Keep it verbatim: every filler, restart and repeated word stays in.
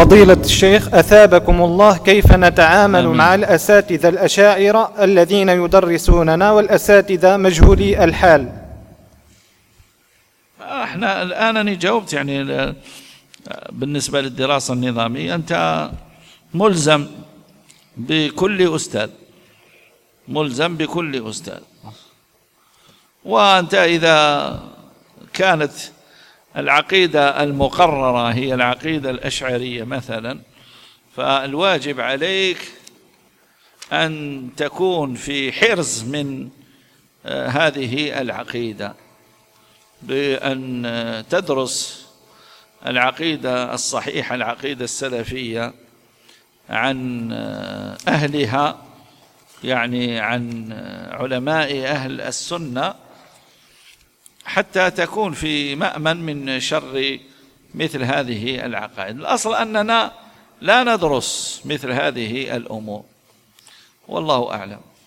فضيلة الشيخ أثابكم الله، كيف نتعامل آمين. مع الأساتذة الأشاعرة الذين يدرسوننا والأساتذة مجهولي الحال؟ احنا الآن أنا جاوبت يعني بالنسبة للدراسة النظامية، أنت ملزم بكل أستاذ، ملزم بكل أستاذ. وأنت إذا كانت العقيدة المقررة هي العقيدة الأشعرية مثلا، فالواجب عليك أن تكون في حرز من هذه العقيدة، بأن تدرس العقيدة الصحيحة، العقيدة السلفية عن أهلها، يعني عن علماء أهل السنة، حتى تكون في مأمن من شر مثل هذه العقائد. الأصل أننا لا ندرس مثل هذه الأمور، والله أعلم.